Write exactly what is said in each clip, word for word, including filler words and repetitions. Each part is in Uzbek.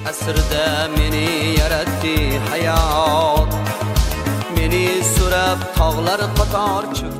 asrda meni yaratdi hayot, meni so'rab tog'lar qator cho'kdi.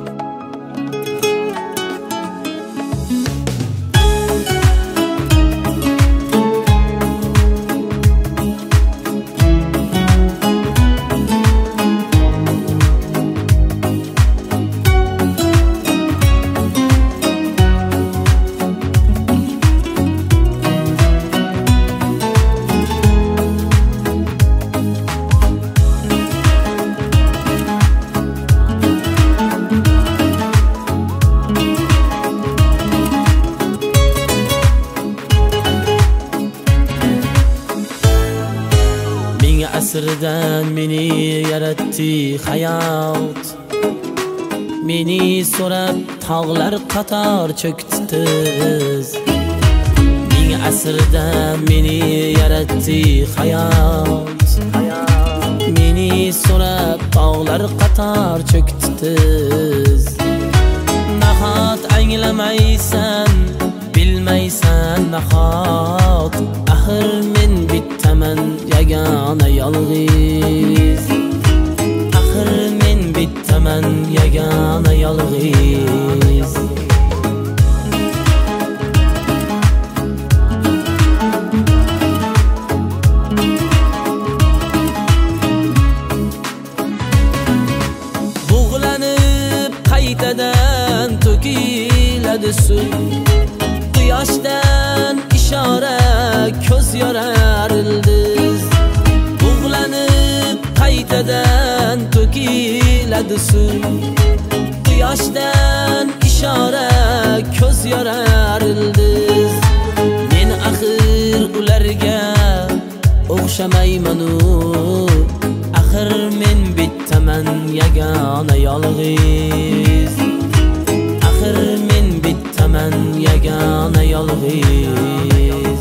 Asrdan meni yaratdi hayot, meni so'rab tog'lar qator cho'kdi. Ming asrdan meni yaratdi hayot, meni so'rab tog'lar qator cho'kdi. Nahot anglamaysan, bilmaysan nahot, axir men bittaman yagona yolg'iz. Axir men bittaman yagona yolg'iz. Bug'lanib qaytadan to'kiladi suv, quyoshdan ishora ko'z yorar ildiz. Bug'lanib qaytadan to'kiladi suv, quyoshdan ishora ko'z yorar ildiz. Men axir ularga o'xshamayman-u, axir men bittaman yagona yolg'iz. Axir men bittaman yagona yolg'iz.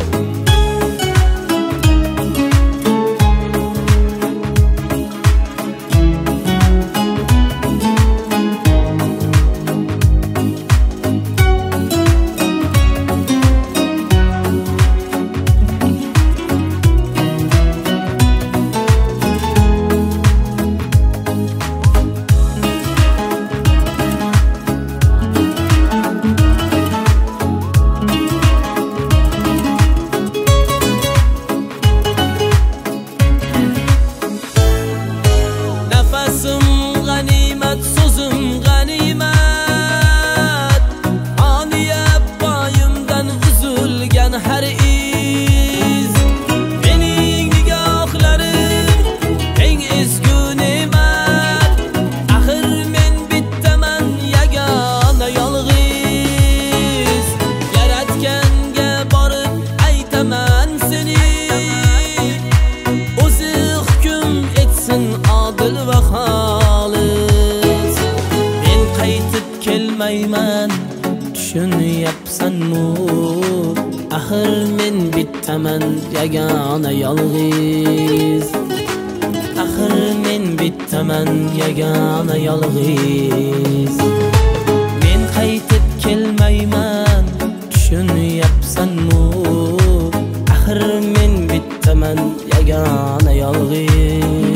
G'animat so'zim g'animat, oniya boyimdan uzilgan har iz. Mening nigohlarim eng ezgu ne'mat, axir men bittaman yagona yolg'iz. Yaratganga borib aytaman seni, o'zi hukm etsin adil va xolis. Men qaytib kelmayman, tushunyapsanmi? Axir men bittaman yagona yolg'iz. Axir men bittaman yagona yolg'iz. Men qaytib kelmayman, tushunyapsanmi? Axir men bittaman yagona yolg'iz.